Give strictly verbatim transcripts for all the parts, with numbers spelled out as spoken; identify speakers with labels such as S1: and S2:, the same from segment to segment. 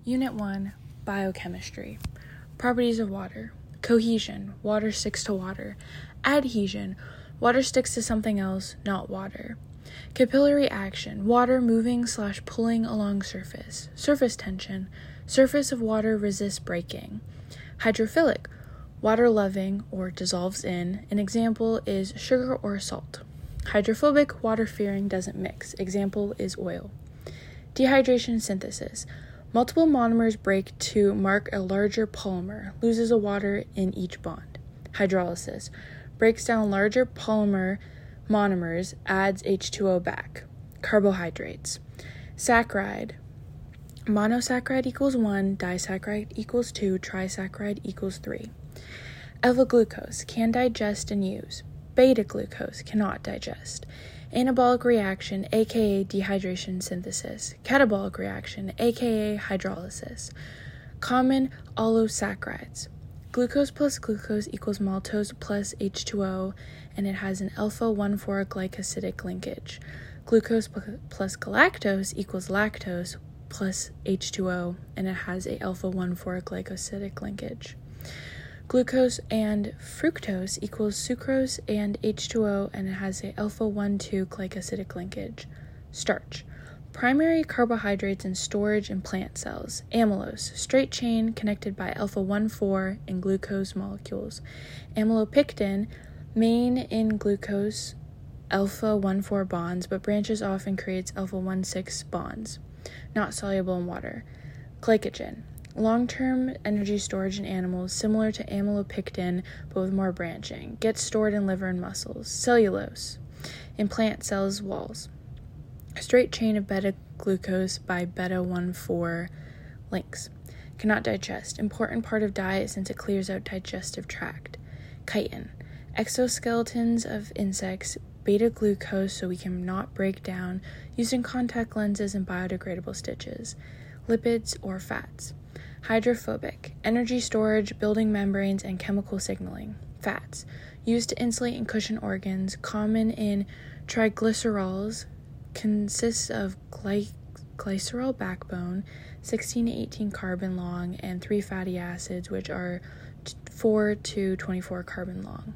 S1: Unit one, Biochemistry. Properties of water. Cohesion, water sticks to water. Adhesion, water sticks to something else, not water. Capillary action, water moving slash pulling along surface. Surface tension, surface of water resists breaking. Hydrophilic, water loving or dissolves in. An example is sugar or salt. Hydrophobic, water fearing, doesn't mix. Example is oil. Dehydration synthesis, multiple monomers break to mark a larger polymer, loses a water in each bond. Hydrolysis, breaks down larger polymer monomers, adds H two O back. Carbohydrates. Saccharide, monosaccharide equals one, disaccharide equals two, trisaccharide equals three. Alpha glucose, can digest and use. Beta glucose, cannot digest. Anabolic reaction, aka dehydration synthesis. Catabolic reaction, aka hydrolysis. Common allosaccharides. Glucose plus glucose equals maltose plus H two O, and it has an alpha one four glycosidic linkage. Glucose plus galactose equals lactose plus H two O, and it has a alpha one four glycosidic linkage. Glucose and fructose equals sucrose and H two O, and it has a alpha one two glycosidic linkage. Starch. Primary carbohydrates in storage in plant cells. Amylose, straight chain connected by alpha one four in glucose molecules. Amylopectin, main in glucose alpha one four bonds, but branches off and creates alpha one six bonds. Not soluble in water. Glycogen. Long-term energy storage in animals, similar to amylopectin, but with more branching. Gets stored in liver and muscles. Cellulose. In plant cells' walls. Straight chain of beta-glucose by beta one four links. Cannot digest. Important part of diet since it clears out digestive tract. Chitin. Exoskeletons of insects. Beta-glucose so we cannot break down. Used in contact lenses and biodegradable stitches. Lipids or fats. Hydrophobic, energy storage, building membranes, and chemical signaling. Fats, used to insulate and cushion organs, common in triglycerols, consists of gly- glycerol backbone, sixteen to eighteen carbon long, and three fatty acids, which are four to twenty-four carbon long.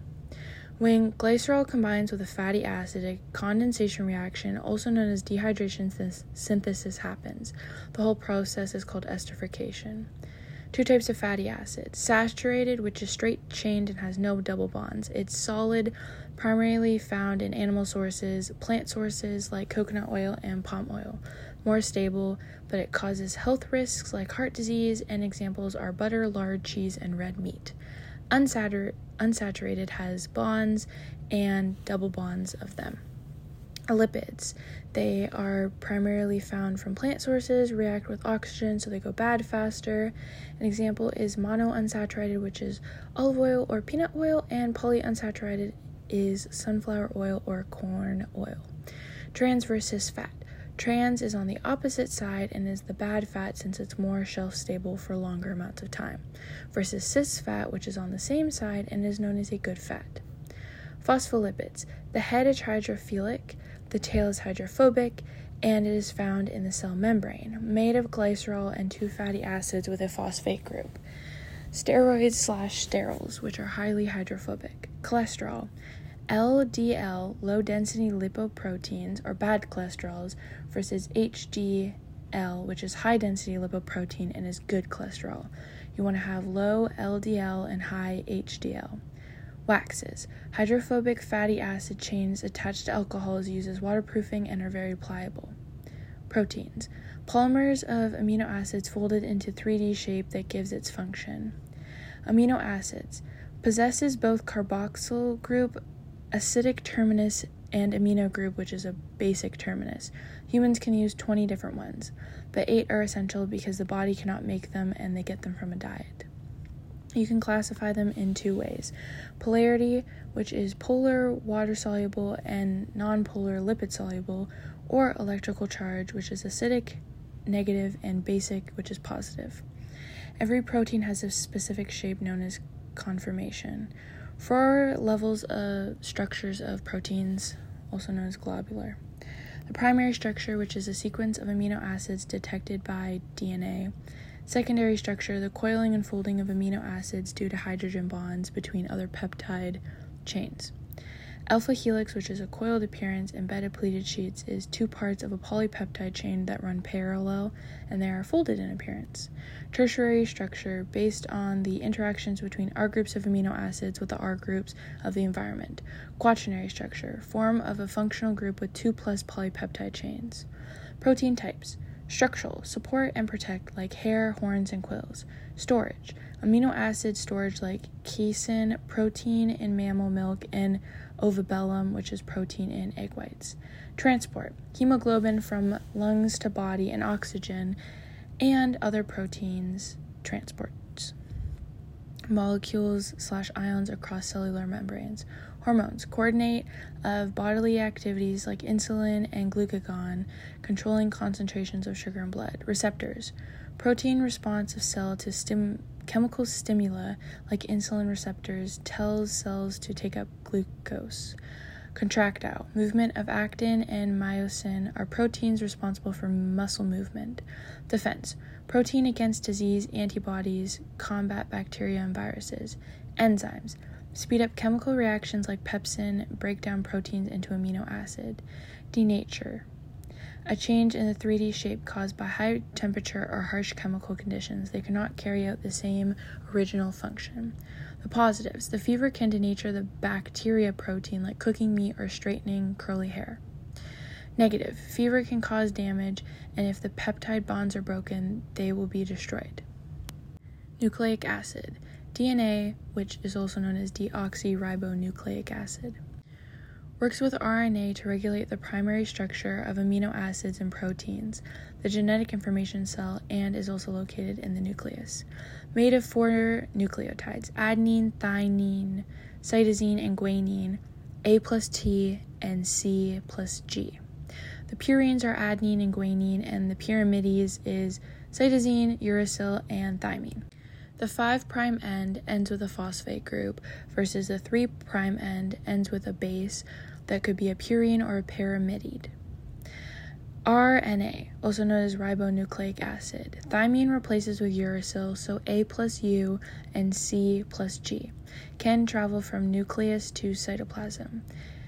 S1: When glycerol combines with a fatty acid, a condensation reaction, also known as dehydration synth- synthesis, happens. The whole process is called esterification. Two types of fatty acids. Saturated, which is straight-chained and has no double bonds. It's solid, primarily found in animal sources, plant sources like coconut oil and palm oil. More stable, but it causes health risks like heart disease, and examples are butter, lard, cheese, and red meat. Unsatur- unsaturated has bonds and double bonds of them. Lipids. They are primarily found from plant sources, react with oxygen so they go bad faster. An example is monounsaturated, which is olive oil or peanut oil, and polyunsaturated is sunflower oil or corn oil. Trans versus fat. Trans is on the opposite side and is the bad fat since it's more shelf-stable for longer amounts of time, versus cis fat, which is on the same side and is known as a good fat. Phospholipids. The head is hydrophilic, the tail is hydrophobic, and it is found in the cell membrane, made of glycerol and two fatty acids with a phosphate group. Steroids slash sterols, which are highly hydrophobic. Cholesterol. L D L, low-density lipoproteins, or bad cholesterols, versus H D L, which is high-density lipoprotein and is good cholesterol. You want to have low L D L and high H D L. Waxes. Hydrophobic fatty acid chains attached to alcohols used as waterproofing and are very pliable. Proteins. Polymers of amino acids folded into three D shape that gives its function. Amino acids. Possesses both carboxyl group, acidic terminus, and amino group, which is a basic terminus. Humans can use twenty different ones, but eight are essential because the body cannot make them and they get them from a diet. You can classify them in two ways. Polarity, which is polar, water-soluble, and non-polar, lipid-soluble, or electrical charge, which is acidic, negative, and basic, which is positive. Every protein has a specific shape known as conformation. Four levels of structures of proteins, also known as globular. The primary structure, which is a sequence of amino acids detected by D N A. Secondary structure, the coiling and folding of amino acids due to hydrogen bonds between other peptide chains. Alpha helix, which is a coiled appearance, and beta pleated sheets is two parts of a polypeptide chain that run parallel and they are folded in appearance. Tertiary structure, based on the interactions between R groups of amino acids with the R groups of the environment. Quaternary structure, form of a functional group with two plus polypeptide chains. Protein types, structural, support and protect like hair, horns, and quills. Storage, amino acid storage like casein, protein in mammal milk, and ovibellum, which is protein in egg whites. Transport, hemoglobin from lungs to body and oxygen and other proteins transports. Molecules slash ions across cellular membranes. Hormones, coordinate of bodily activities like insulin and glucagon, controlling concentrations of sugar in blood. Receptors, protein response of cell to stim- chemical stimuli like insulin receptors tells cells to take up glucose. Contractile, movement of actin and myosin are proteins responsible for muscle movement. Defense, protein against disease, antibodies, combat bacteria and viruses. Enzymes, speed up chemical reactions like pepsin, break down proteins into amino acid. Denature, a change in the three D shape caused by high temperature or harsh chemical conditions. They cannot carry out the same original function. The positives, the fever can denature the bacteria protein like cooking meat or straightening curly hair. Negative, fever can cause damage, and if the peptide bonds are broken, they will be destroyed. Nucleic acid, D N A, which is also known as deoxyribonucleic acid. Works with R N A to regulate the primary structure of amino acids and proteins, the genetic information cell, and is also located in the nucleus. Made of four nucleotides, adenine, thymine, cytosine, and guanine, A plus T, and C plus G. The purines are adenine and guanine, and the pyrimides is cytosine, uracil, and thymine. The five' end ends with a phosphate group versus the three' end ends with a base that could be a purine or a pyrimidine. R N A, also known as ribonucleic acid. Thymine replaces with uracil, so A plus U and C plus G can travel from nucleus to cytoplasm.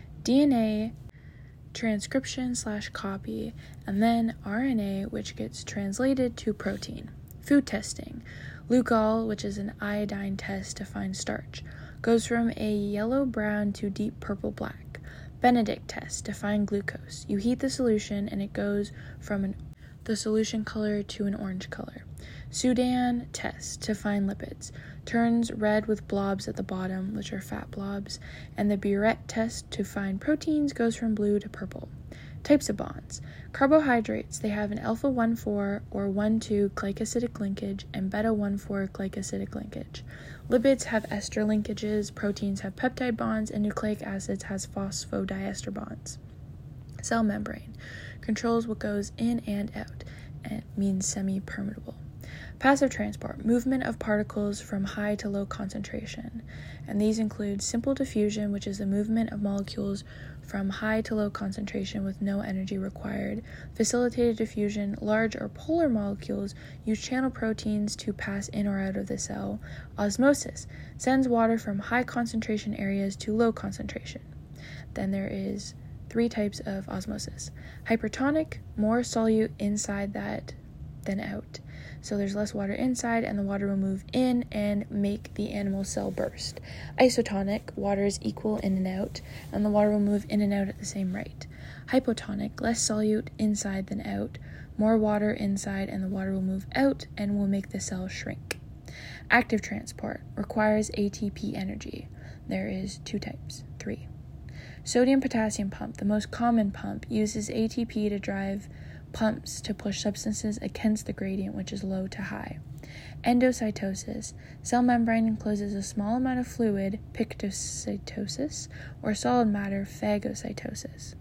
S1: D N A, transcription slash copy, and then R N A, which gets translated to protein. Food testing. Lugol, which is an iodine test to find starch, goes from a yellow-brown to deep purple-black. Benedict test to find glucose. You heat the solution and it goes from an, the solution color to an orange color. Sudan test to find lipids. Turns red with blobs at the bottom, which are fat blobs. And the Burette test to find proteins goes from blue to purple. Types of bonds. Carbohydrates, they have an alpha one four or one two glycosidic linkage and beta one four glycosidic linkage. Lipids have ester linkages, proteins have peptide bonds, and nucleic acids has phosphodiester bonds. Cell membrane controls what goes in and out and means semi-permeable. Passive transport, movement of particles from high to low concentration, and these include simple diffusion, which is the movement of molecules from high to low concentration with no energy required. Facilitated diffusion, large or polar molecules use channel proteins to pass in or out of the cell. Osmosis sends water from high concentration areas to low concentration. Then there is three types of osmosis. Hypertonic, more solute inside that than out. So there's less water inside and the water will move in and make the animal cell burst. Isotonic, water is equal in and out, and the water will move in and out at the same rate. Hypotonic, less solute inside than out, more water inside and the water will move out and will make the cell shrink. Active transport requires A T P energy. There is two types, three. Sodium-potassium pump, the most common pump, uses A T P to drive pumps to push substances against the gradient, which is low to high. Endocytosis. Cell membrane encloses a small amount of fluid, pictocytosis, or solid matter, phagocytosis.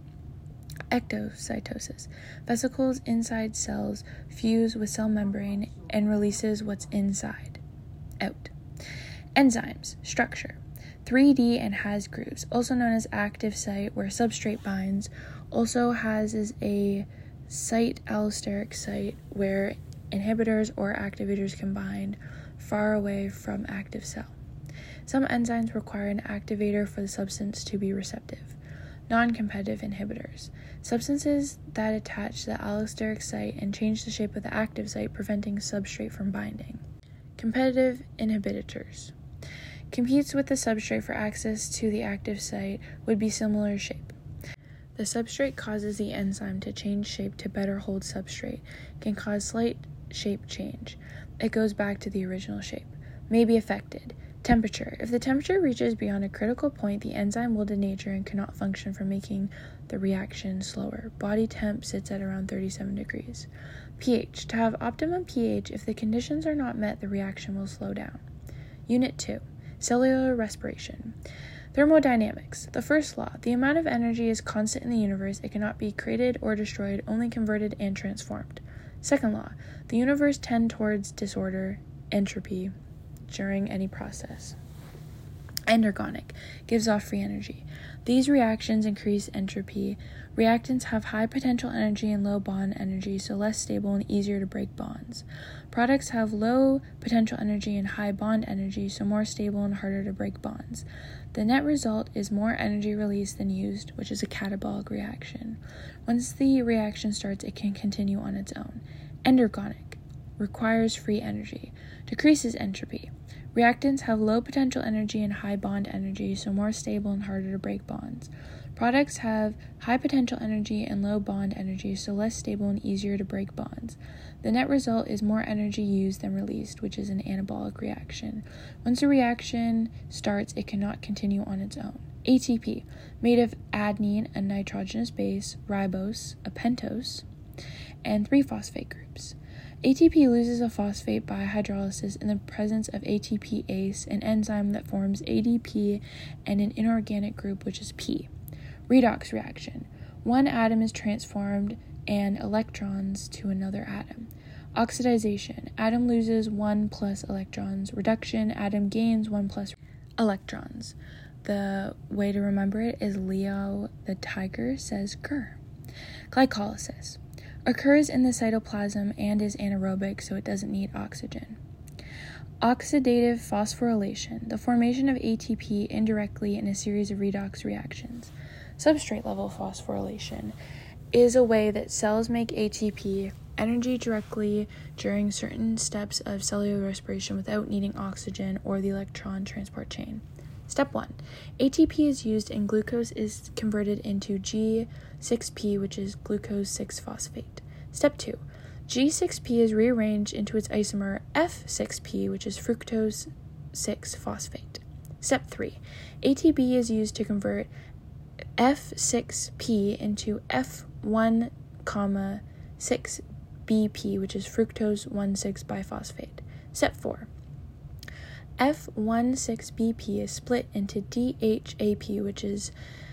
S1: Ectocytosis. Vesicles inside cells fuse with cell membrane and releases what's inside, out. Enzymes. Structure. three D and has grooves, also known as active site where substrate binds. Also has is a site allosteric site where inhibitors or activators combined, far away from active cell. Some enzymes require an activator for the substance to be receptive. Non-competitive inhibitors. Substances that attach to the allosteric site and change the shape of the active site, preventing substrate from binding. Competitive inhibitors. Competes with the substrate for access to the active site, would be similar shape. The substrate causes the enzyme to change shape to better hold substrate, can cause slight shape change. It goes back to the original shape. May be affected. Temperature. If the temperature reaches beyond a critical point, the enzyme will denature and cannot function for making the reaction slower. Body temp sits at around thirty-seven degrees. pH. To have optimum pH, if the conditions are not met, the reaction will slow down. Unit two. Cellular respiration. Thermodynamics. The first law. The amount of energy is constant in the universe. It cannot be created or destroyed, only converted and transformed. Second law. The universe tends towards disorder, entropy, during any process. Endergonic. Gives off free energy. These reactions increase entropy. Reactants have high potential energy and low bond energy, so less stable and easier to break bonds. Products have low potential energy and high bond energy, so more stable and harder to break bonds. The net result is more energy released than used, which is a catabolic reaction. Once the reaction starts, it can continue on its own. Endergonic. Requires free energy. Decreases entropy. Reactants have low potential energy and high bond energy, so more stable and harder to break bonds. Products have high potential energy and low bond energy, so less stable and easier to break bonds. The net result is more energy used than released, which is an anabolic reaction. Once a reaction starts, it cannot continue on its own. A T P, made of adenine, a nitrogenous base, ribose, a pentose, and three phosphate groups. A T P loses a phosphate by hydrolysis in the presence of A T P ase, an enzyme that forms A D P and an inorganic group, which is P. Redox reaction. One atom is transformed and electrons to another atom. Oxidization. Atom loses one plus electrons. Reduction. Atom gains one plus electrons. The way to remember it is Leo the tiger says grr. Glycolysis. Occurs in the cytoplasm and is anaerobic, so it doesn't need oxygen. Oxidative phosphorylation, the formation of A T P indirectly in a series of redox reactions. Substrate level phosphorylation is a way that cells make A T P energy directly during certain steps of cellular respiration without needing oxygen or the electron transport chain. Step one. A T P is used and glucose is converted into G six P, which is glucose six phosphate. Step two. G six P is rearranged into its isomer F six P, which is fructose six phosphate. Step three. A T P is used to convert F six P into F one, six B P, which is fructose one six biphosphate. Step four. F sixteen B P is split into D H A P, which is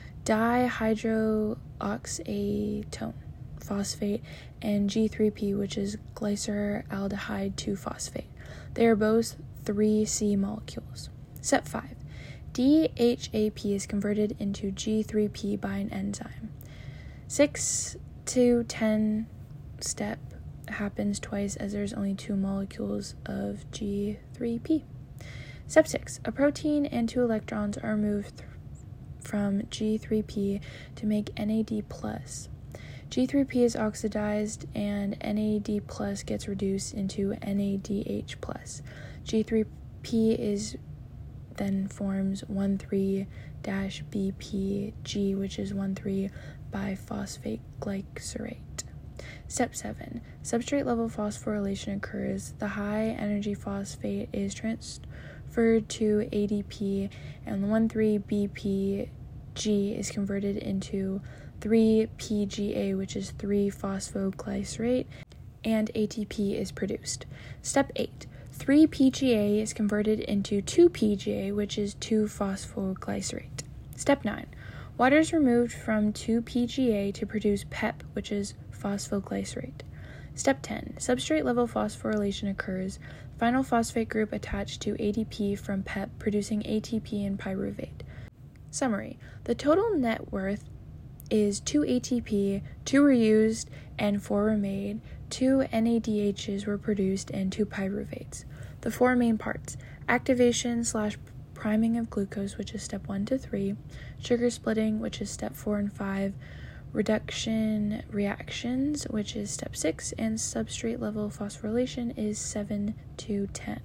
S1: dihydroxyatone phosphate, and G three P, which is glyceraldehyde two phosphate. They are both three C molecules. Step five. D H A P is converted into G three P by an enzyme. six to ten step happens twice as there's only two molecules of G three P. Step six. A protein and two electrons are removed th- from G three P to make N A D plus. G three P is oxidized and N A D plus gets reduced into N A D H plus. G three P is then forms one three B P G, which is one three biphosphate glycerate. Step seven. Substrate level phosphorylation occurs. The high energy phosphate is transferred to A D P, and the one three B P G is converted into three P G A, which is three phosphoglycerate, and A T P is produced. Step eight. three P G A is converted into two P G A, which is two phosphoglycerate. Step nine. Water is removed from two P G A to produce P E P, which is phosphoglycerate. Step ten. Substrate level phosphorylation occurs. Final phosphate group attached to A D P from P E P, producing A T P and pyruvate. Summary. The total net worth is two A T P, two were used, and four were made. two N A D Hs were produced and two pyruvates. The four main parts: activation slash priming of glucose, which is step one to three, sugar splitting, which is step four and five, reduction reactions, which is step six, and substrate level phosphorylation is seven to ten.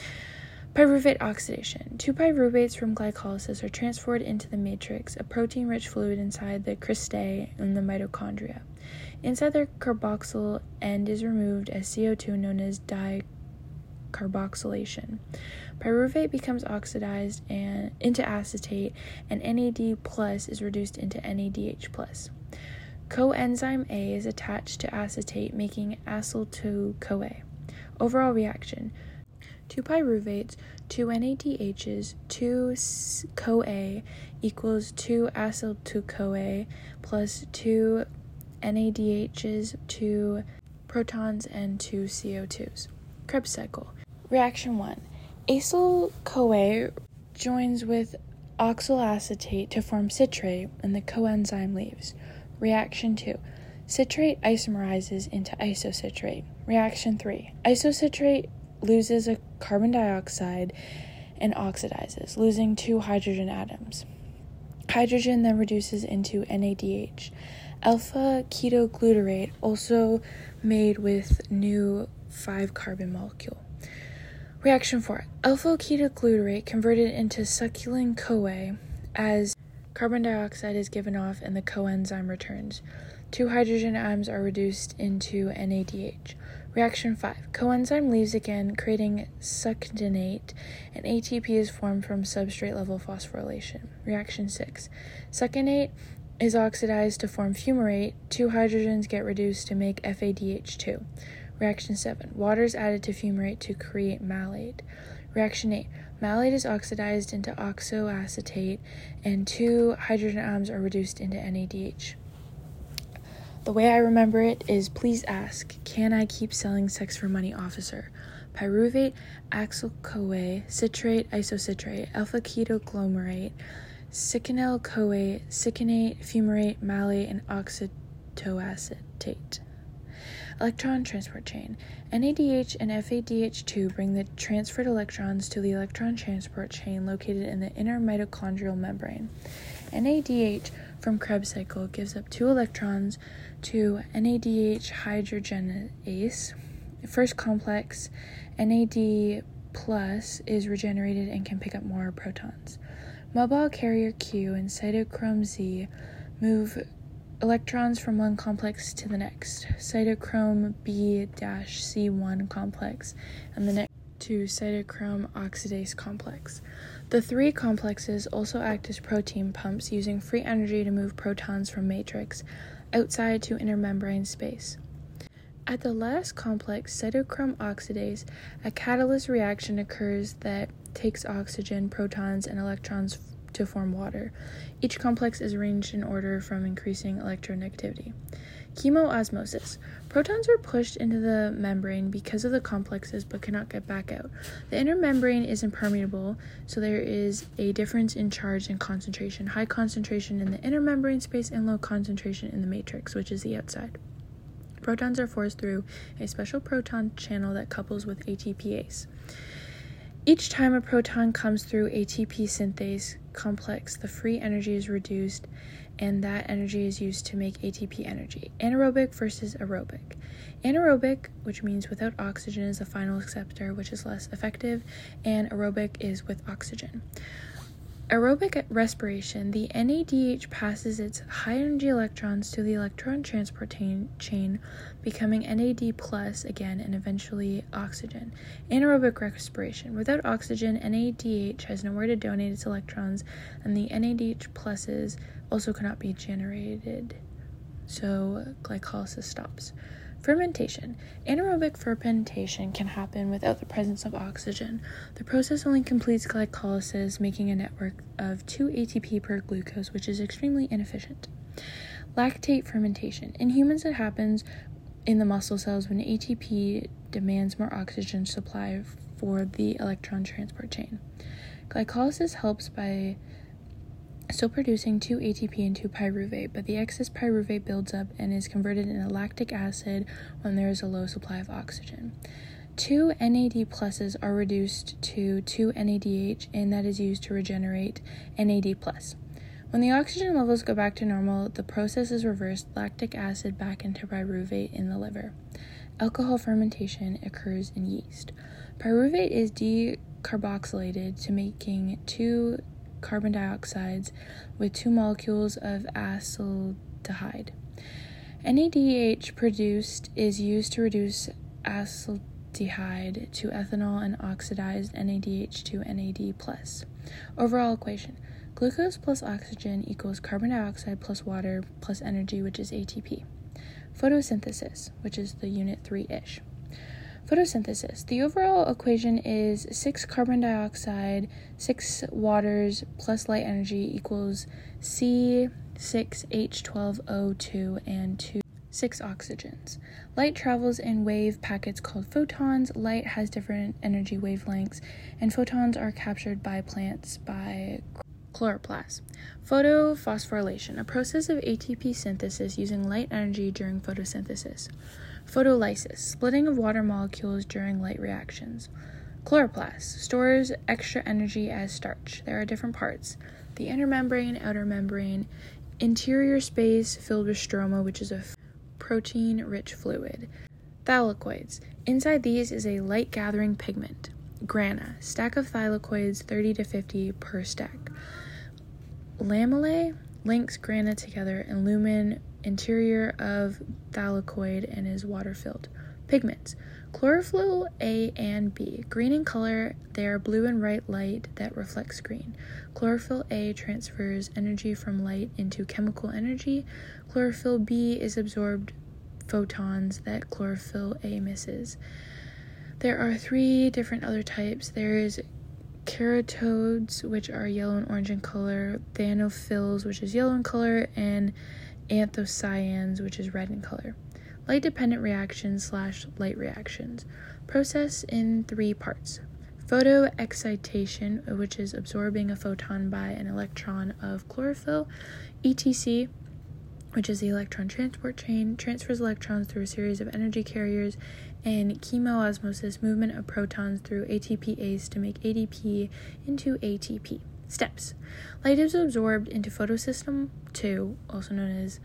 S1: Pyruvate oxidation. Two pyruvates from glycolysis are transferred into the matrix, a protein-rich fluid inside the cristae in the mitochondria. Inside their carboxyl end is removed as C O two, known as dicarboxylation. Pyruvate becomes oxidized and into acetate, and N A D plus is reduced into N A D H plus. Coenzyme A is attached to acetate, making acyl two CoA. Overall reaction: two pyruvates, two N A D Hs, two CoA equals two acyl two CoA plus two N A D Hs, two protons, and two C O twos. Krebs cycle. Reaction one. Acyl CoA joins with oxaloacetate to form citrate, and the coenzyme leaves. Reaction two. Citrate isomerizes into isocitrate. Reaction three. Isocitrate loses a carbon dioxide and oxidizes, losing two hydrogen atoms. Hydrogen then reduces into N A D H. Alpha ketoglutarate, also made with new five carbon molecule. Reaction four. Alpha ketoglutarate converted into succulin CoA as carbon dioxide is given off and the coenzyme returns. Two hydrogen atoms are reduced into N A D H. Reaction five. Coenzyme leaves again, creating succinate, and A T P is formed from substrate level phosphorylation. Reaction six. Succinate is oxidized to form fumarate. Two hydrogens get reduced to make F A D H two. Reaction seven. Water is added to fumarate to create malate. Reaction eight. Malate is oxidized into oxoacetate, and two hydrogen atoms are reduced into N A D H. The way I remember it is, please ask, can I keep selling sex for money, officer? Pyruvate, acyl-CoA, citrate, isocitrate, alpha-ketoglomerate, succinyl-CoA, succinate, fumarate, malate, and oxytoacetate. Electron transport chain. N A D H and F A D H two bring the transferred electrons to the electron transport chain located in the inner mitochondrial membrane. N A D H from Krebs cycle gives up two electrons to N A D H hydrogenase. First complex, N A D plus, is regenerated and can pick up more protons. Mobile carrier Q and cytochrome Z move electrons from one complex to the next, cytochrome B C one complex, and the next to cytochrome oxidase complex. The three complexes also act as protein pumps, using free energy to move protons from matrix outside to intermembrane space. At the last complex, cytochrome oxidase, a catalyst reaction occurs that takes oxygen, protons, and electrons to form water. Each complex is arranged in order from increasing electronegativity. Chemoosmosis. Protons are pushed into the membrane because of the complexes but cannot get back out. The inner membrane is impermeable, so there is a difference in charge and concentration. High concentration in the inner membrane space and low concentration in the matrix, which is the outside. Protons are forced through a special proton channel that couples with A T P ase. Each time a proton comes through A T P synthase complex, the free energy is reduced, and that energy is used to make A T P energy. Anaerobic versus aerobic. Anaerobic, which means without oxygen, is the final acceptor, which is less effective, and aerobic is with oxygen. Aerobic respiration, the N A D H passes its high-energy electrons to the electron transport chain, becoming N A D plus again and eventually oxygen. Anaerobic respiration, without oxygen, N A D H has nowhere to donate its electrons, and the N A D H pluses also cannot be generated, so glycolysis stops. Fermentation. Anaerobic fermentation can happen without the presence of oxygen. The process only completes glycolysis, making a network of two A T P per glucose, which is extremely inefficient. Lactate fermentation. In humans, it happens in the muscle cells when A T P demands more oxygen supply for the electron transport chain. Glycolysis helps by still producing two A T P and two pyruvate, but the excess pyruvate builds up and is converted into lactic acid when there is a low supply of oxygen. Two N A D pluses are reduced to two N A D H, and that is used to regenerate N A D plus. When the oxygen levels go back to normal, the process is reversed, lactic acid back into pyruvate in the liver. Alcohol fermentation occurs in yeast. Pyruvate is decarboxylated to making two carbon dioxides with two molecules of acetaldehyde. N A D H produced is used to reduce acetaldehyde to ethanol and oxidized N A D H to N A D plus. Overall equation: glucose plus oxygen equals carbon dioxide plus water plus energy, which is A T P. Photosynthesis, which is the unit three-ish. Photosynthesis. The overall equation is six carbon dioxide, six waters plus light energy equals C six H twelve O two and two six oxygens. Light travels in wave packets called photons. Light has different energy wavelengths, and photons are captured by plants by chloroplasts. Photophosphorylation, a process of A T P synthesis using light energy during photosynthesis. Photolysis, splitting of water molecules during light reactions. Chloroplast, stores extra energy as starch. There are different parts: the inner membrane, outer membrane, interior space filled with stroma, which is a protein-rich fluid. Thylakoids, inside these is a light-gathering pigment. Grana, stack of thylakoids, thirty to fifty per stack. Lamellae links grana together, and lumen interior of thylakoid and is water-filled. Pigments. Chlorophyll A and B. Green in color, they are blue and bright light that reflects green. Chlorophyll A transfers energy from light into chemical energy. Chlorophyll B is absorbed photons that chlorophyll A misses. There are three different other types. There is keratodes, which are yellow and orange in color, thanophils, which is yellow in color, and anthocyanins, which is red in color. Light-dependent reactions slash light reactions. Process in three parts. Photoexcitation, which is absorbing a photon by an electron of chlorophyll. E T C, which is the electron transport chain, transfers electrons through a series of energy carriers. And chemoosmosis, movement of protons through A T P ase to make A D P into A T P. Steps. Light is absorbed into photosystem two, also known as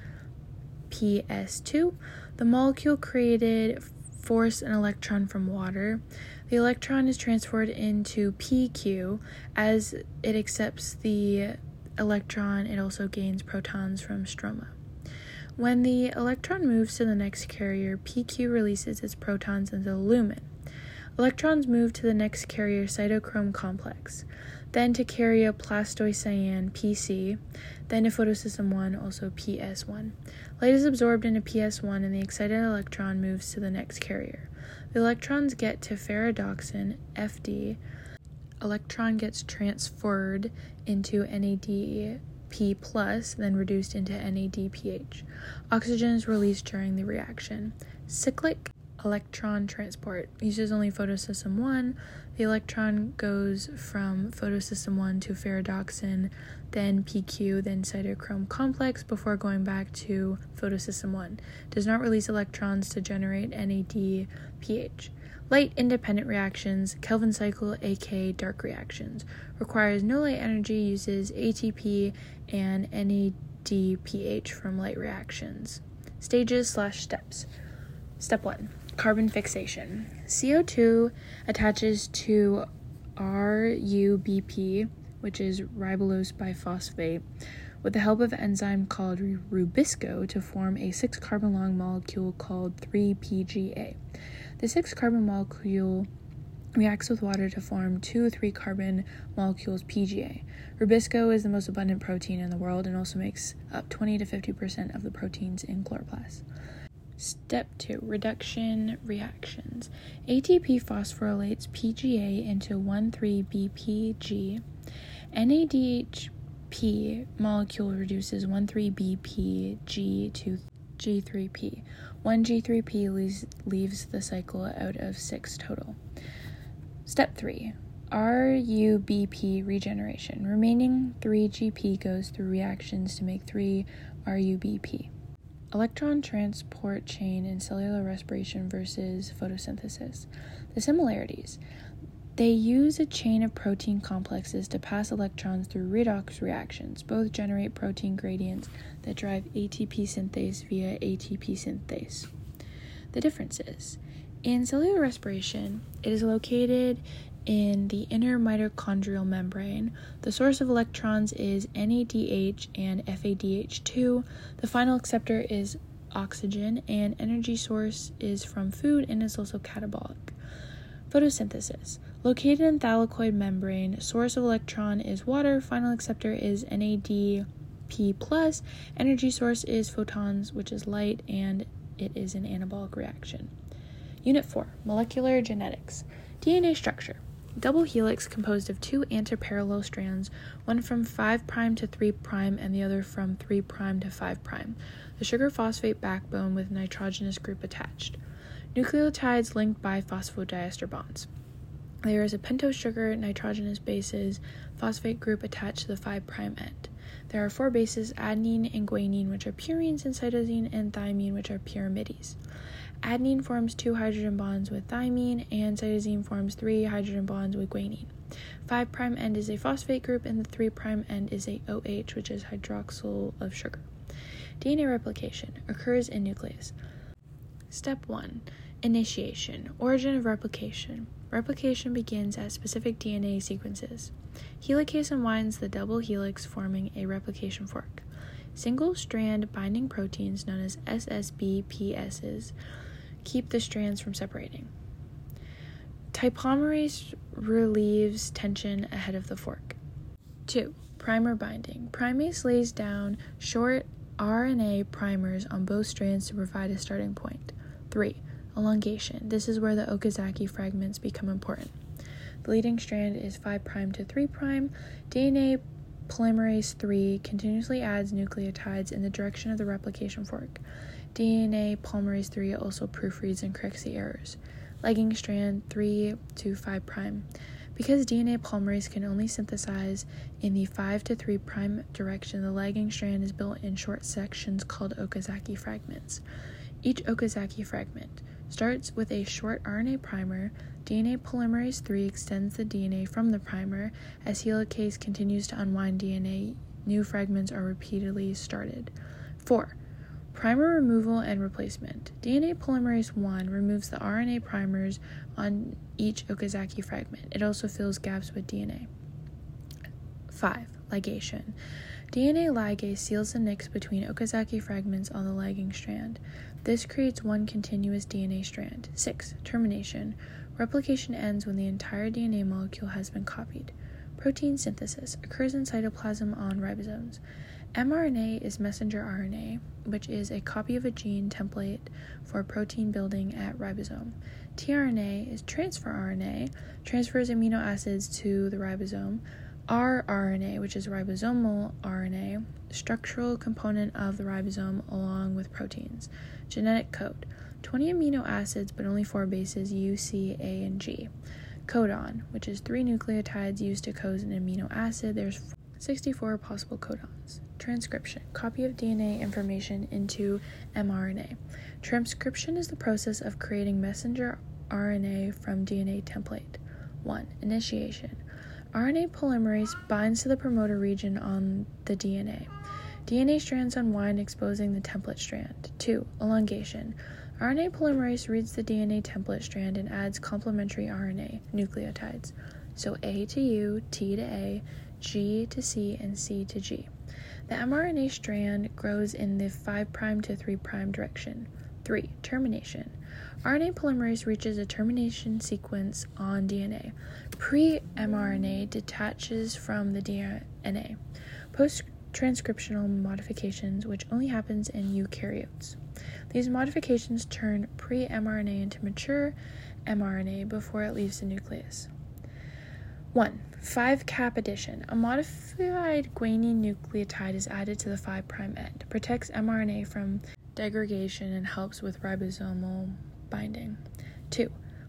S1: P S two. The molecule created forced an electron from water. The electron is transferred into P Q. As it accepts the electron, it also gains protons from stroma. When the electron moves to the next carrier, P Q releases its protons into the lumen. Electrons move to the next carrier, cytochrome complex, then to carrier plastocyan, P C, then to photosystem one, also P S one. Light is absorbed into P S one, and the excited electron moves to the next carrier. The electrons get to ferredoxin, F D. Electron gets transferred into N A D P plus, then reduced into N A D P H. Oxygen is released during the reaction. Cyclic electron transport uses only photosystem one. The electron goes from photosystem one to ferredoxin, then P Q, then cytochrome complex before going back to photosystem one. Does not release electrons to generate N A D P H. Light-independent reactions, Kelvin cycle, aka dark reactions, requires no light energy, uses A T P and N A D P H from light reactions. Stages slash steps. Step one. Carbon fixation. C O two attaches to R U B P, which is ribulose biphosphate, with the help of an enzyme called Rubisco to form a six-carbon long molecule called three P G A. The six-carbon molecule reacts with water to form two three-carbon molecules P G A. Rubisco is the most abundant protein in the world and also makes up twenty to fifty percent of the proteins in chloroplasts. Step two. Reduction reactions. A T P phosphorylates P G A into one three B P G. N A D H P molecule reduces one three B P G to G three P. one G three P leaves, leaves the cycle out of six total. Step three. R U B P regeneration. Remaining three G P goes through reactions to make three R U B P. Electron transport chain in cellular respiration versus photosynthesis. The similarities. They use a chain of protein complexes to pass electrons through redox reactions. Both generate protein gradients that drive A T P synthase via A T P synthase. The differences. In cellular respiration, it is located in the inner mitochondrial membrane. The source of electrons is N A D H and F A D H two. The final acceptor is oxygen, and energy source is from food and is also catabolic. Photosynthesis. Located in thylakoid membrane, source of electron is water, final acceptor is N A D P plus, energy source is photons, which is light, and it is an anabolic reaction. Unit four, molecular genetics. D N A structure. Double helix composed of two antiparallel strands, one from five prime to three prime and the other from three prime to five prime. The sugar phosphate backbone with nitrogenous group attached. Nucleotides linked by phosphodiester bonds. There is a pentose sugar, nitrogenous bases, phosphate group attached to the five prime end. There are four bases, adenine and guanine, which are purines, and cytosine and thymine, which are pyrimides. Adenine forms two hydrogen bonds with thymine, and cytosine forms three hydrogen bonds with guanine. five prime end is a phosphate group, and the three prime end is a OH, which is hydroxyl of sugar. D N A replication occurs in nucleus. Step one. Initiation. Origin of replication. Replication begins at specific D N A sequences. Helicase unwinds the double helix, forming a replication fork. Single-strand binding proteins, known as S S B P Ss, keep the strands from separating. Topomerase relieves tension ahead of the fork. two. Primer binding. Primase lays down short R N A primers on both strands to provide a starting point. three. Elongation. This is where the Okazaki fragments become important. The leading strand is five prime to three prime. D N A polymerase three continuously adds nucleotides in the direction of the replication fork. D N A polymerase three also proofreads and corrects the errors. Lagging strand three to five prime. Because D N A polymerase can only synthesize in the five to three prime direction, the lagging strand is built in short sections called Okazaki fragments. Each Okazaki fragment starts with a short R N A primer. D N A polymerase three extends the D N A from the primer. As helicase continues to unwind D N A, new fragments are repeatedly started. four. Primer removal and replacement. D N A polymerase one removes the R N A primers on each Okazaki fragment. It also fills gaps with D N A. five. Ligation. D N A ligase seals the nicks between Okazaki fragments on the lagging strand. This creates one continuous D N A strand. six. Termination. Replication ends when the entire D N A molecule has been copied. Protein synthesis occurs in cytoplasm on ribosomes. mRNA is messenger R N A, which is a copy of a gene template for protein building at ribosome. tRNA is transfer R N A, transfers amino acids to the ribosome. rRNA, which is ribosomal R N A, structural component of the ribosome along with proteins. Genetic code. twenty amino acids, but only four bases, U, C, A, and G. Codon, which is three nucleotides used to code an amino acid. There's sixty-four possible codons. Transcription. Copy of D N A information into mRNA. Transcription is the process of creating messenger R N A from D N A template. one. Initiation. R N A polymerase binds to the promoter region on the D N A. D N A strands unwind, exposing the template strand. two. Elongation. R N A polymerase reads the D N A template strand and adds complementary R N A nucleotides. So A to U, T to A, G to C, and C to G. The mRNA strand grows in the five prime to three prime direction. three. Termination. R N A polymerase reaches a termination sequence on D N A. Pre-mRNA detaches from the D N A. Post-transcriptional modifications, which only happens in eukaryotes. These modifications turn pre-mRNA into mature mRNA before it leaves the nucleus. one. five cap addition. A modified guanine nucleotide is added to the five prime end, protects mRNA from degradation, and helps with ribosomal binding. two.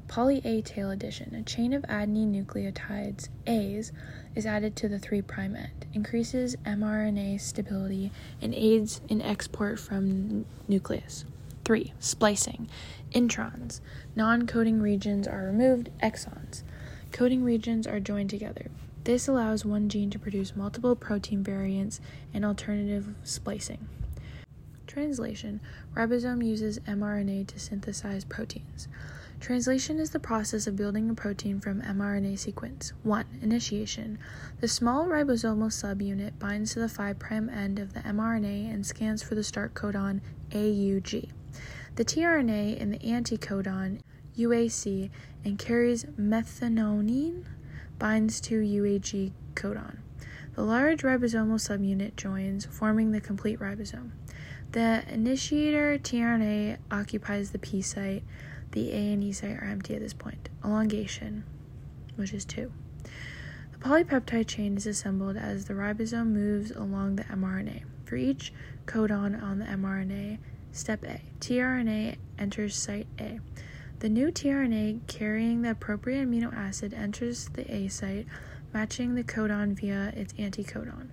S1: Poly-A tail addition. A chain of adenine nucleotides, A's, is added to the three prime end, increases mRNA stability, and aids in export from nucleus. three. Splicing. Introns. Non-coding regions are removed, exons. Coding regions are joined together. This allows one gene to produce multiple protein variants and alternative splicing. Translation. Ribosome uses mRNA to synthesize proteins. Translation is the process of building a protein from mRNA sequence. one. Initiation. The small ribosomal subunit binds to the five prime end of the mRNA and scans for the start codon A U G. The tRNA in the anticodon U A C and carries methionine binds to U A G codon. The large ribosomal subunit joins, forming the complete ribosome. The initiator tRNA occupies the P site. The A and E site are empty at this point. Elongation, which is two. The polypeptide chain is assembled as the ribosome moves along the mRNA. For each codon on the mRNA, step A, tRNA enters site A. The new tRNA carrying the appropriate amino acid enters the A site, matching the codon via its anticodon.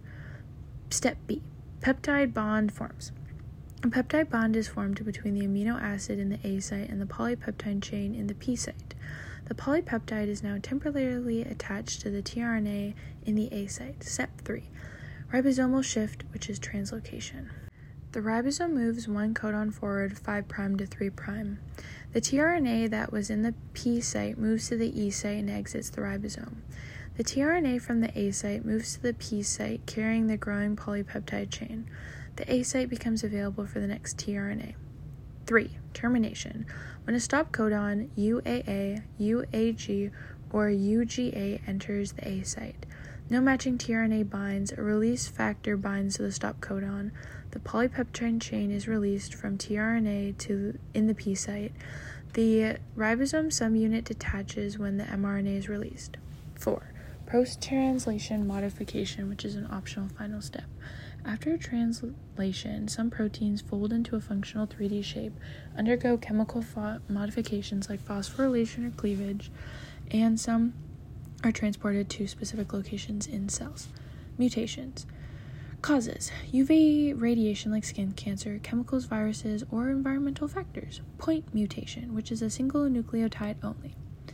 S1: Step B, peptide bond forms. A peptide bond is formed between the amino acid in the A site and the polypeptide chain in the P site. The polypeptide is now temporarily attached to the tRNA in the A site. Step three, ribosomal shift, which is translocation. The ribosome moves one codon forward five prime to three prime. The tRNA that was in the P site moves to the E site and exits the ribosome. The tRNA from the A site moves to the P site, carrying the growing polypeptide chain. The A site becomes available for the next tRNA. three. Termination. When a stop codon U A A, U A G, or U G A enters the A site, no matching tRNA binds, a release factor binds to the stop codon. The polypeptide chain is released from tRNA to in the P site. The ribosome subunit detaches when the mRNA is released. four. Post-translation modification, which is an optional final step. After translation, some proteins fold into a functional three D shape, undergo chemical fo- modifications like phosphorylation or cleavage, and some are transported to specific locations in cells. Mutations. Causes. U V radiation like skin cancer, chemicals, viruses, or environmental factors. Point mutation, which is a single nucleotide only.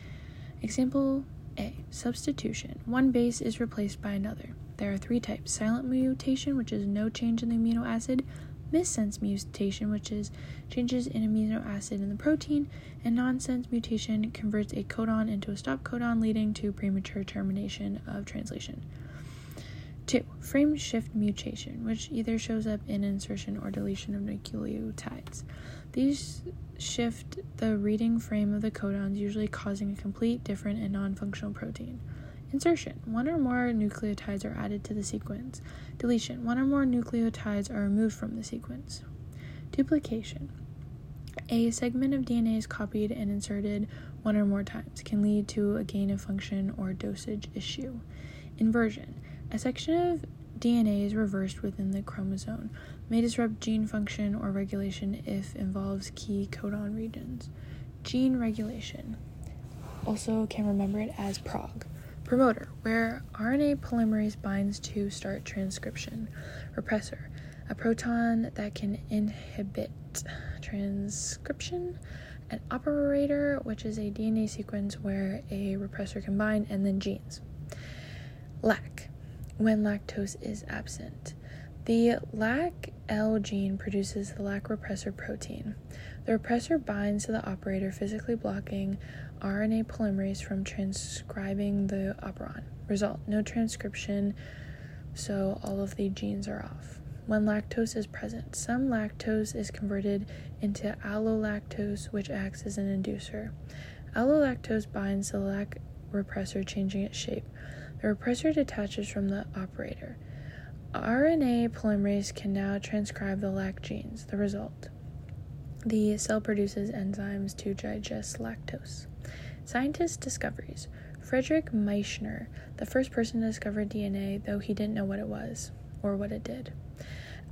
S1: Example A. Substitution. One base is replaced by another. There are three types: silent mutation, which is no change in the amino acid; missense mutation, which is changes in amino acid in the protein; and nonsense mutation converts a codon into a stop codon, leading to premature termination of translation. two. Frame shift mutation, which either shows up in insertion or deletion of nucleotides. These shift the reading frame of the codons, usually causing a complete, different, and non-functional protein. Insertion. One or more nucleotides are added to the sequence. Deletion. One or more nucleotides are removed from the sequence. Duplication. A segment of D N A is copied and inserted one or more times, can lead to a gain of function or dosage issue. Inversion. A section of D N A is reversed within the chromosome, may disrupt gene function or regulation if involves key codon regions. Gene regulation. Also can remember it as prog. Promoter, where R N A polymerase binds to start transcription. Repressor, a proton that can inhibit transcription. An operator, which is a D N A sequence where a repressor can bind, and then genes. Lac, when lactose is absent. The L A C L gene produces the Lac repressor protein. The repressor binds to the operator, physically blocking R N A polymerase from transcribing the operon. Result, no transcription, so all of the genes are off. When lactose is present, some lactose is converted into allolactose, which acts as an inducer. Allolactose binds to the Lac repressor, changing its shape. The repressor detaches from the operator. R N A polymerase can now transcribe the Lac genes. The result, the cell produces enzymes to digest lactose. Scientist discoveries. Friedrich Michener, the first person to discover D N A, though he didn't know what it was or what it did.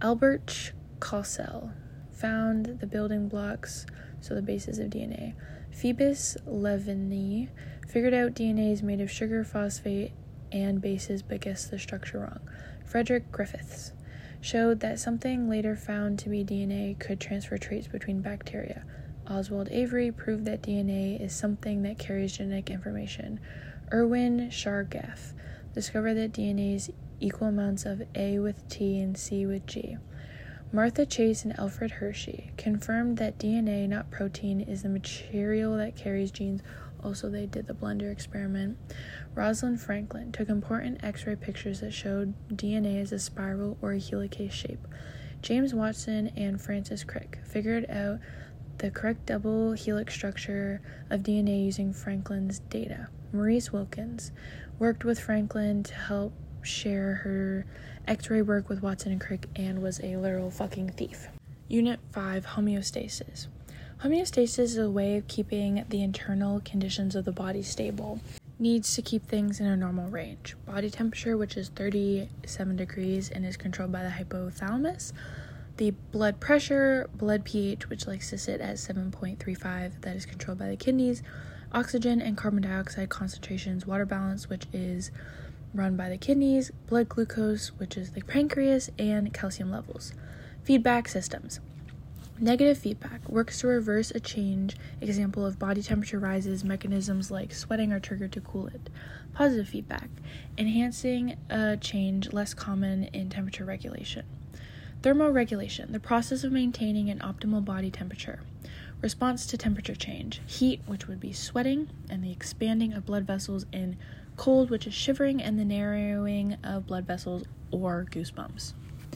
S1: Albert Kossel found the building blocks, so the bases of D N A. Phoebus Levene figured out D N A is made of sugar, phosphate, and bases, but guessed the structure wrong. Frederick Griffiths showed that something later found to be D N A could transfer traits between bacteria. Oswald Avery proved that D N A is something that carries genetic information. Erwin Chargaff discovered that D N A is equal amounts of A with T and C with G. Martha Chase and Alfred Hershey confirmed that D N A, not protein, is the material that carries genes. Also, they did the blender experiment. Rosalind Franklin took important X-ray pictures that showed D N A as a spiral or a helicase shape. James Watson and Francis Crick figured out the correct double helix structure of D N A using Franklin's data. Maurice Wilkins worked with Franklin to help share her X-ray work with Watson and Crick and was a literal fucking thief. Unit five, Homeostasis. Homeostasis is a way of keeping the internal conditions of the body stable. Needs to keep things in a normal range. Body temperature, which is thirty-seven degrees and is controlled by the hypothalamus. The blood pressure, blood pH, which likes to sit at seven point three five, that is controlled by the kidneys. Oxygen and carbon dioxide concentrations, water balance, which is run by the kidneys, blood glucose, which is the pancreas, and calcium levels. Feedback systems. Negative feedback works to reverse a change. Example of body temperature rises, mechanisms like sweating are triggered to cool it. Positive feedback, enhancing a change, less common in temperature regulation. Thermoregulation, the process of maintaining an optimal body temperature. Response to temperature change, heat, which would be sweating, and the expanding of blood vessels in cold, which is shivering, and the narrowing of blood vessels or goosebumps.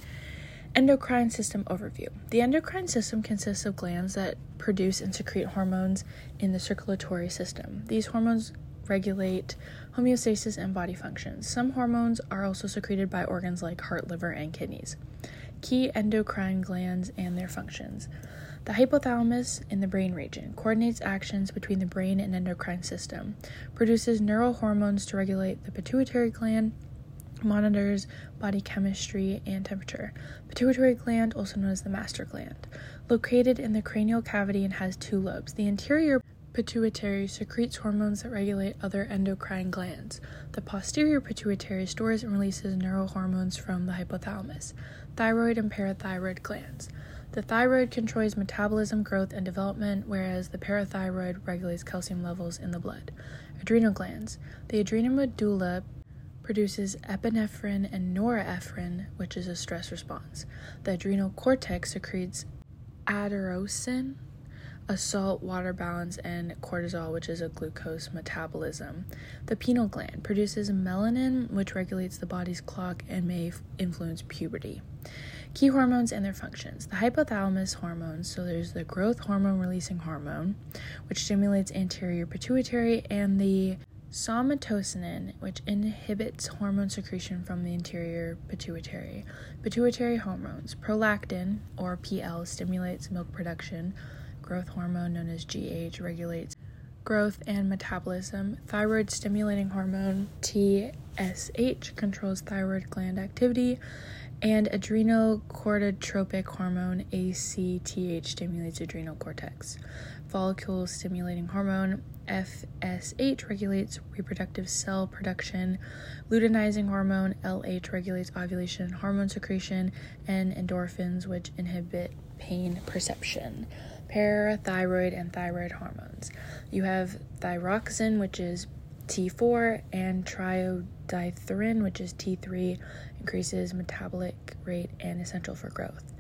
S1: Endocrine system overview. The endocrine system consists of glands that produce and secrete hormones in the circulatory system. These hormones regulate homeostasis and body functions. Some hormones are also secreted by organs like heart, liver, and kidneys. Key endocrine glands and their functions. The hypothalamus in the brain region coordinates actions between the brain and endocrine system, produces neural hormones to regulate the pituitary gland, monitors body chemistry and temperature. Pituitary gland, also known as the master gland, located in the cranial cavity and has two lobes. The anterior pituitary secretes hormones that regulate other endocrine glands. The posterior pituitary stores and releases neural hormones from the hypothalamus. Thyroid and parathyroid glands. The thyroid controls metabolism, growth, and development, whereas the parathyroid regulates calcium levels in the blood. Adrenal glands. The adrenal medulla produces epinephrine and norepinephrine, which is a stress response. The adrenal cortex secretes adenosine, a salt-water balance, and cortisol, which is a glucose metabolism. The pineal gland produces melanin, which regulates the body's clock and may f- influence puberty. Key hormones and their functions. The hypothalamus hormones, so there's the growth hormone releasing hormone, which stimulates anterior pituitary, and the somatosinin, which inhibits hormone secretion from the anterior pituitary. Pituitary hormones. Prolactin, or P L, stimulates milk production. Growth hormone, known as G H, regulates growth and metabolism. Thyroid stimulating hormone, T S H, controls thyroid gland activity. And adrenocorticotropic hormone, A C T H, stimulates adrenal cortex. Follicle stimulating hormone, F S H, regulates reproductive cell production. Luteinizing hormone, L H, regulates ovulation, hormone secretion, and endorphins, which inhibit pain perception. Parathyroid and thyroid hormones. You have thyroxine, which is T four, and triiodiphthyrin, which is T three, increases metabolic rate and essential for growth.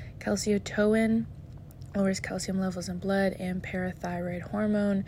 S1: Calcitonin lowers calcium levels in blood, and parathyroid hormone,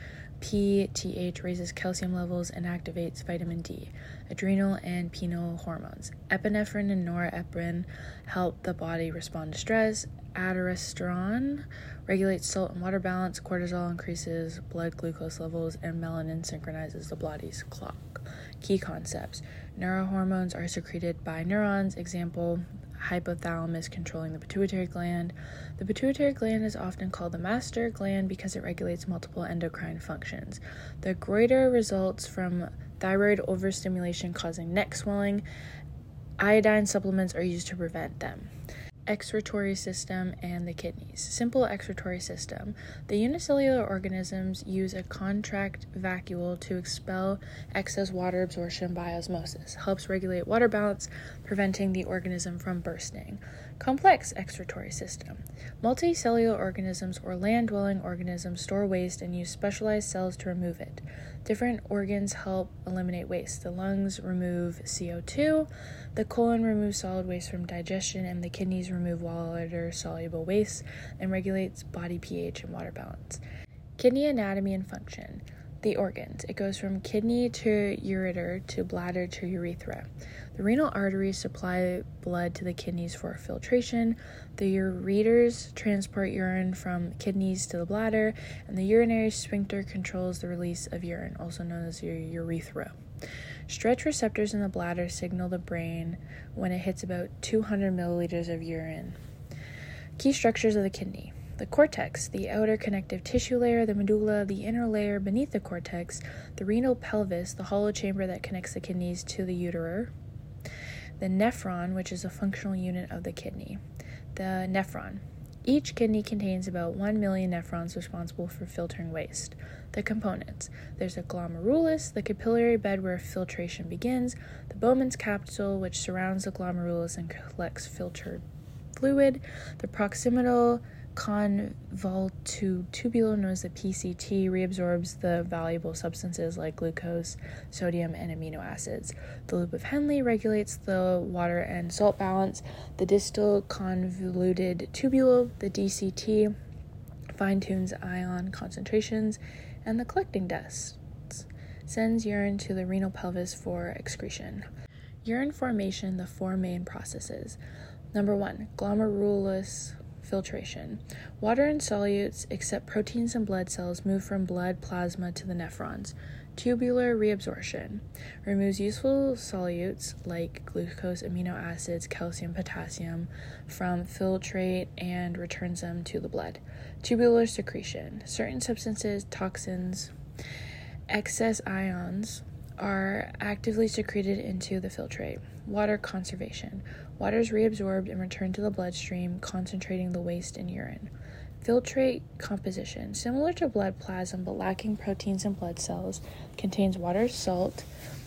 S1: P T H, raises calcium levels and activates vitamin D. Adrenal and pineal hormones. Epinephrine and norepinephrine help the body respond to stress. Aldosterone regulates salt and water balance. Cortisol increases blood glucose levels, and melanin synchronizes the body's clock. Key concepts. Neurohormones are secreted by neurons. Example, hypothalamus controlling the pituitary gland. The pituitary gland is often called the master gland because it regulates multiple endocrine functions. The goiter results from thyroid overstimulation causing neck swelling. Iodine supplements are used to prevent them. excretory system, and the kidneys. Simple excretory system. The unicellular organisms use a contract vacuole to expel excess water absorption by osmosis. Helps regulate water balance, preventing the organism from bursting. Complex excretory system. Multicellular organisms or land-dwelling organisms store waste and use specialized cells to remove it. Different organs help eliminate waste. The lungs remove C O two, the colon removes solid waste from digestion, and the kidneys remove water-soluble waste and regulates body pH and water balance. Kidney anatomy and function. The organs. It goes from kidney to ureter to bladder to urethra. The renal arteries supply blood to the kidneys for filtration. The ureters transport urine from kidneys to the bladder, and the urinary sphincter controls the release of urine, also known as your urethra. Stretch receptors in the bladder signal the brain when it hits about two hundred milliliters of urine. Key structures of the kidney. The cortex, the outer connective tissue layer, the medulla, the inner layer beneath the cortex, the renal pelvis, the hollow chamber that connects the kidneys to the ureter, the nephron, which is a functional unit of the kidney. The nephron. Each kidney contains about one million nephrons responsible for filtering waste. The components. There's a glomerulus, the capillary bed where filtration begins, the Bowman's capsule, which surrounds the glomerulus and collects filtered fluid, the proximal convolutubule, known as the P C T, reabsorbs the valuable substances like glucose, sodium, and amino acids. The loop of Henle regulates the water and salt balance. The distal convoluted tubule, the D C T, fine-tunes ion concentrations, and the collecting ducts sends urine to the renal pelvis for excretion. Urine formation, the four main processes. Number one, glomerulus filtration. Water and solutes, except proteins and blood cells, move from blood plasma to the nephrons. Tubular reabsorption removes useful solutes like glucose, amino acids, calcium, potassium from filtrate and returns them to the blood. Tubular secretion. Certain substances, toxins, excess ions are actively secreted into the filtrate. Water conservation. Water is reabsorbed and returned to the bloodstream, concentrating the waste in urine. Filtrate composition. Similar to blood plasma but lacking proteins and blood cells, contains water, salt,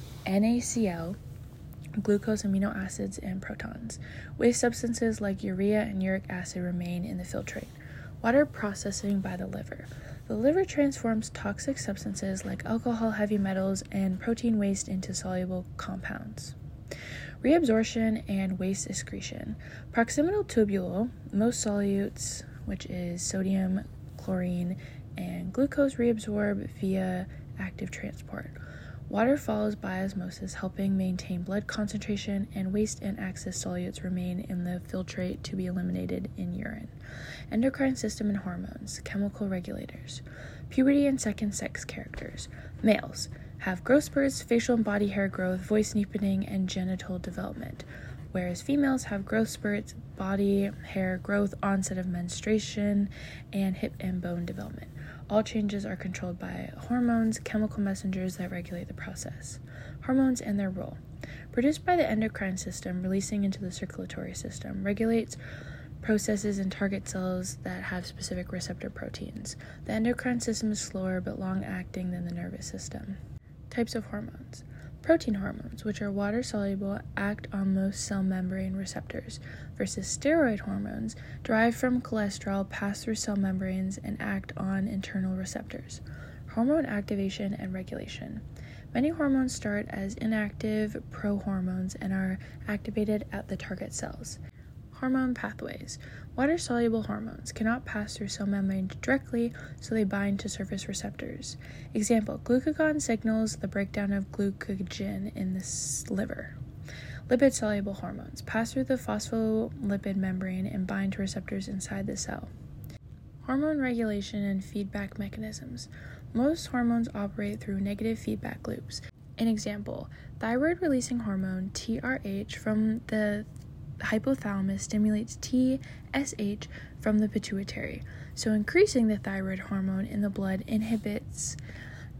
S1: NaCl, glucose, amino acids, and protons. Waste substances like urea and uric acid remain in the filtrate. Water processing by the liver. The liver transforms toxic substances like alcohol, heavy metals, and protein waste into soluble compounds. Reabsorption and waste excretion. Proximal tubule, most solutes, which is sodium, chlorine, and glucose, reabsorb via active transport. Water follows by osmosis, helping maintain blood concentration, and waste and excess solutes remain in the filtrate to be eliminated in urine. Endocrine system and hormones, chemical regulators. Puberty and second sex characters. Males have growth spurts, facial and body hair growth, voice deepening, and genital development, whereas females have growth spurts, body hair growth, onset of menstruation, and hip and bone development. All changes are controlled by hormones, chemical messengers that regulate the process. Hormones and their role. Produced by the endocrine system, releasing into the circulatory system, regulates processes in target cells that have specific receptor proteins. The endocrine system is slower but long-acting than the nervous system. Types of hormones. Protein hormones, which are water-soluble, act on most cell membrane receptors, versus steroid hormones, derived from cholesterol, pass through cell membranes, and act on internal receptors. Hormone activation and regulation. Many hormones start as inactive prohormones and are activated at the target cells. Hormone pathways. Water-soluble hormones cannot pass through cell membranes directly, so they bind to surface receptors. Example, glucagon signals the breakdown of glucogen in the liver. Lipid-soluble hormones pass through the phospholipid membrane and bind to receptors inside the cell. Hormone regulation and feedback mechanisms. Most hormones operate through negative feedback loops. An example, thyroid-releasing hormone, T R H, from the hypothalamus stimulates T S H from the pituitary, so increasing the thyroid hormone in the blood inhibits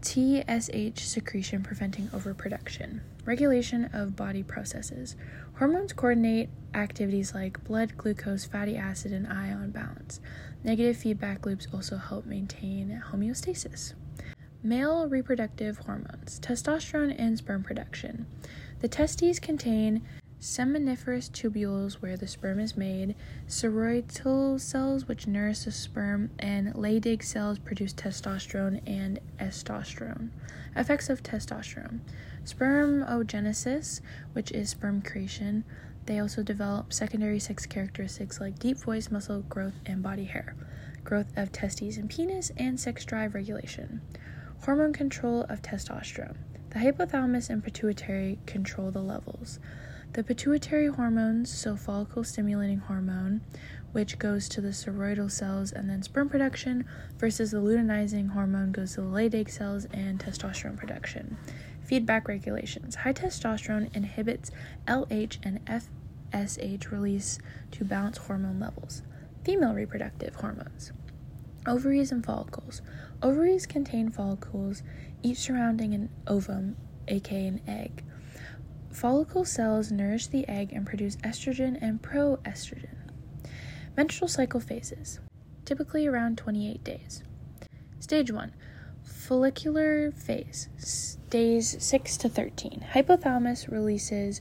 S1: T S H secretion preventing overproduction. Regulation of body processes. Hormones coordinate activities like blood, glucose, fatty acid, and ion balance. Negative feedback loops also help maintain homeostasis. Male reproductive hormones. Testosterone and sperm production. The testes contain seminiferous tubules where the sperm is made, spheroidal cells which nourish the sperm, and Leydig cells produce testosterone and estradiol. Effects of testosterone. Spermogenesis, which is sperm creation. They also develop secondary sex characteristics like deep voice, muscle growth, and body hair. Growth of testes and penis, and sex drive regulation. Hormone control of testosterone. The hypothalamus and pituitary control the levels. The pituitary hormones, so follicle-stimulating hormone, which goes to the spheroidal cells and then sperm production, versus the luteinizing hormone goes to the Leydig cells and testosterone production. Feedback regulations. High testosterone inhibits L H and F S H release to balance hormone levels. Female reproductive hormones. Ovaries and follicles. Ovaries contain follicles, each surrounding an ovum, aka an egg. Follicle cells nourish the egg and produce estrogen and proestrogen. Menstrual cycle phases, typically around twenty-eight days. Stage one, follicular phase, days six to thirteen. Hypothalamus releases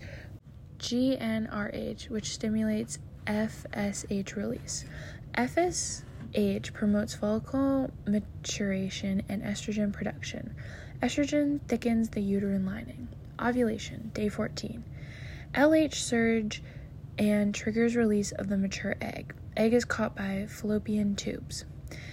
S1: G n R H, which stimulates F S H release. F S H promotes follicle maturation and estrogen production. Estrogen thickens the uterine lining. Ovulation, day fourteen. L H surge and triggers release of the mature egg. Egg is caught by fallopian tubes.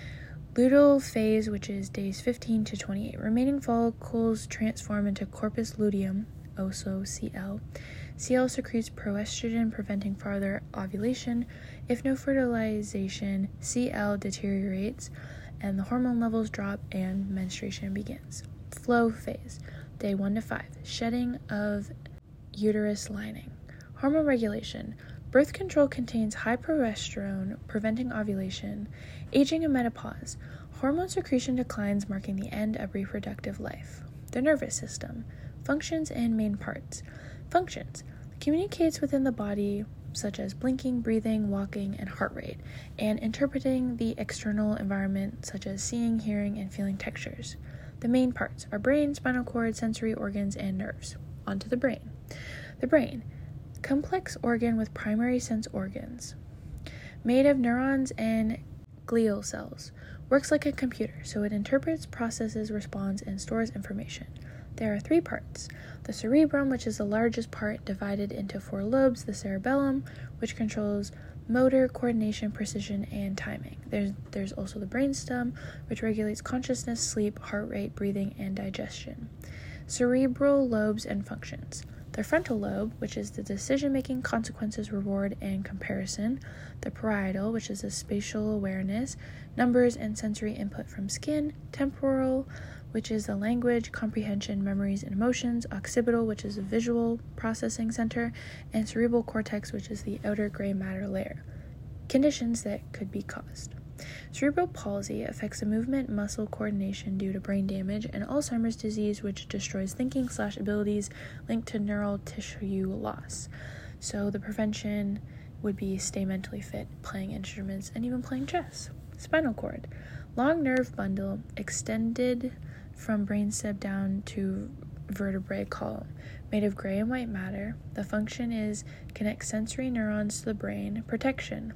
S1: Luteal phase, which is days fifteen to twenty-eight. Remaining follicles transform into corpus luteum, also C L. C L secretes proestrogen, preventing farther ovulation. If no fertilization, C L deteriorates, and the hormone levels drop and menstruation begins. Flow phase, day one to five. Shedding of uterus lining. Hormone regulation. Birth control contains high progesterone, preventing ovulation. Aging and menopause. Hormone secretion declines, marking the end of reproductive life. The nervous system. Functions and main parts. Functions. Communicates within the body, such as blinking, breathing, walking, and heart rate, and interpreting the external environment, such as seeing, hearing, and feeling textures. The main parts are brain, spinal cord, sensory organs, and nerves. Onto the brain. The brain. Complex organ with primary sense organs. Made of neurons and glial cells. Works like a computer, so it interprets, processes, responds, and stores information. There are three parts. The cerebrum, which is the largest part, divided into four lobes. The cerebellum, which controls motor, coordination, precision, and timing. There's, there's also the brainstem, which regulates consciousness, sleep, heart rate, breathing, and digestion. Cerebral lobes and functions. The frontal lobe, which is the decision-making, consequences, reward, and comparison. The parietal, which is the spatial awareness, numbers, and sensory input from skin. Temporal, which is the language, comprehension, memories, and emotions. Occipital, which is the visual processing center. And cerebral cortex, which is the outer gray matter layer. Conditions that could be caused. Cerebral palsy affects the movement, muscle coordination due to brain damage, and Alzheimer's disease, which destroys thinking slash abilities linked to neural tissue loss. So the prevention would be stay mentally fit, playing instruments, and even playing chess. Spinal cord. Long nerve bundle extended from brainstem down to vertebrae column, made of gray and white matter. The function is connect sensory neurons to the brain. Protection.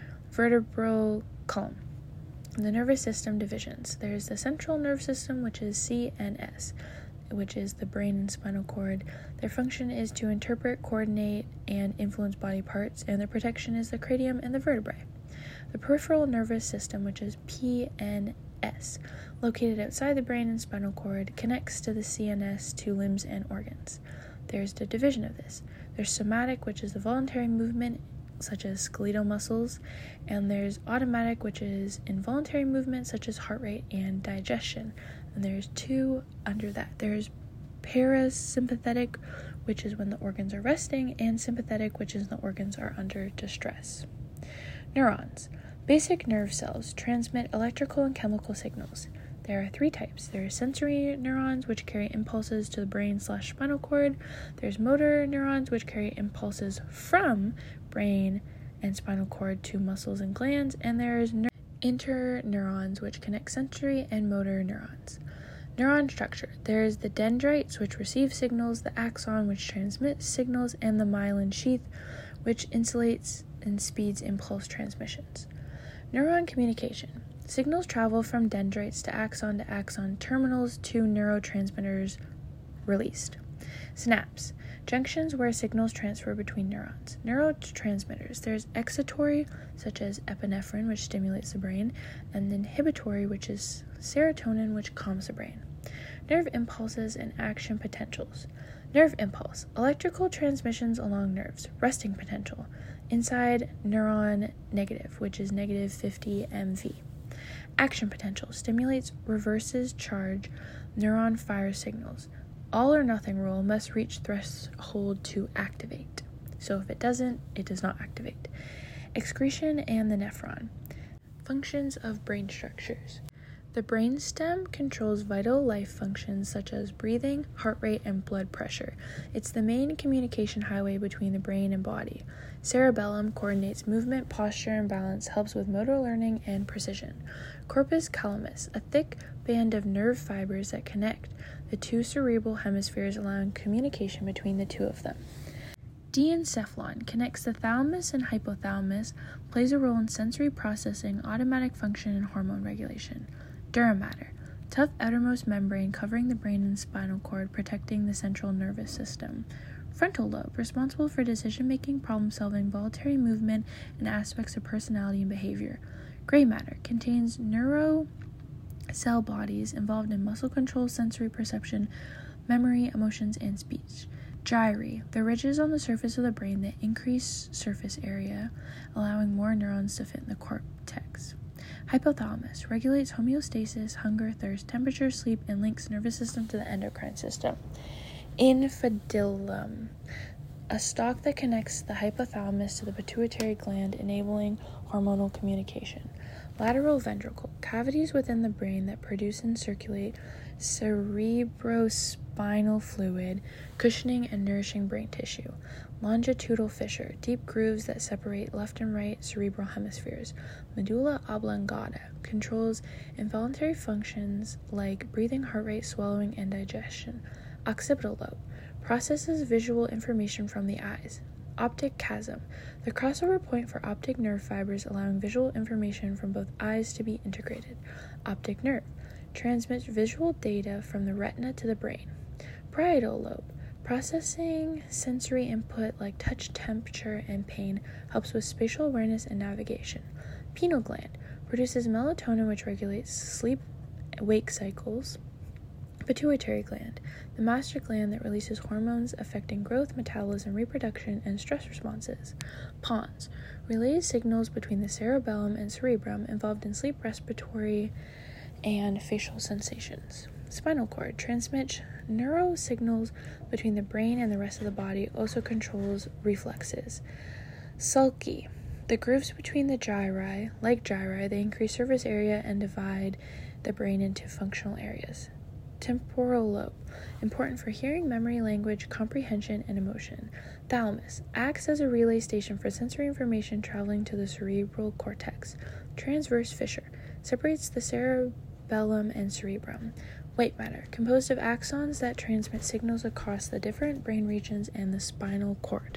S1: Vertebral column. The nervous system divisions. There's the central nervous system, which is C N S, which is the brain and spinal cord. Their function is to interpret, coordinate, and influence body parts, and their protection is the cranium and the vertebrae. The peripheral nervous system, which is P N S, located outside the brain and spinal cord, connects to the C N S to limbs and organs. There's the division of this. There's somatic, which is the voluntary movement, such as skeletal muscles, and there's automatic, which is involuntary movement, such as heart rate and digestion. And there's two under that. There's parasympathetic, which is when the organs are resting, and sympathetic, which is when the organs are under distress. Neurons. Basic nerve cells transmit electrical and chemical signals. There are three types. There are sensory neurons, which carry impulses to the brain slash spinal cord. There's motor neurons, which carry impulses from brain and spinal cord to muscles and glands. And there's ner- interneurons, which connect sensory and motor neurons. Neuron structure. There is the dendrites, which receive signals, the axon, which transmits signals, and the myelin sheath, which insulates and speeds impulse transmissions. Neuron communication. Signals travel from dendrites to axon to axon terminals to neurotransmitters released. Synapse. Junctions where signals transfer between neurons. Neurotransmitters. There's excitatory, such as epinephrine, which stimulates the brain, and inhibitory, which is serotonin, which calms the brain. Nerve impulses and action potentials. Nerve impulse. Electrical transmissions along nerves. Resting potential. Inside neuron negative, which is negative fifty MeV. Action potential. Stimulates, reverses charge, neuron fire signals. All or nothing rule must reach threshold to activate. So if it doesn't, it does not activate. Excretion and the nephron. Functions of brain structures. The brainstem controls vital life functions such as breathing, heart rate, and blood pressure. It's the main communication highway between the brain and body. Cerebellum coordinates movement, posture, and balance, helps with motor learning and precision. Corpus calamus, a thick band of nerve fibers that connect the two cerebral hemispheres, allowing communication between the two of them. Diencephalon connects the thalamus and hypothalamus, plays a role in sensory processing, automatic function, and hormone regulation. Dura mater, tough outermost membrane covering the brain and spinal cord, protecting the central nervous system. Frontal lobe, responsible for decision-making, problem-solving, voluntary movement, and aspects of personality and behavior. Gray matter, contains neuro cell bodies involved in muscle control, sensory perception, memory, emotions, and speech. Gyri, the ridges on the surface of the brain that increase surface area, allowing more neurons to fit in the cortex. Hypothalamus, regulates homeostasis, hunger, thirst, temperature, sleep, and links nervous system to the endocrine system. Infundibulum, a stalk that connects the hypothalamus to the pituitary gland, enabling hormonal communication. Lateral ventricle, cavities within the brain that produce and circulate cerebrospinal fluid, cushioning and nourishing brain tissue. Longitudinal fissure, deep grooves that separate left and right cerebral hemispheres. Medulla oblongata, controls involuntary functions like breathing, heart rate, swallowing, and digestion. Occipital lobe, processes visual information from the eyes. Optic chiasm, the crossover point for optic nerve fibers, allowing visual information from both eyes to be integrated. Optic nerve, transmits visual data from the retina to the brain. Parietal lobe, processing sensory input like touch, temperature, and pain, helps with spatial awareness and navigation. Pineal gland, produces melatonin, which regulates sleep-wake cycles. Pituitary gland, the master gland that releases hormones affecting growth, metabolism, reproduction, and stress responses. Pons, relays signals between the cerebellum and cerebrum, involved in sleep, respiratory, and facial sensations. Spinal cord, transmits neural signals between the brain and the rest of the body, also controls reflexes. Sulci, the grooves between the gyri, like gyri, they increase surface area and divide the brain into functional areas. Temporal lobe, important for hearing, memory, language, comprehension, and emotion. Thalamus, acts as a relay station for sensory information traveling to the cerebral cortex. Transverse fissure, separates the cerebellum and cerebrum. White matter, composed of axons that transmit signals across the different brain regions and the spinal cord.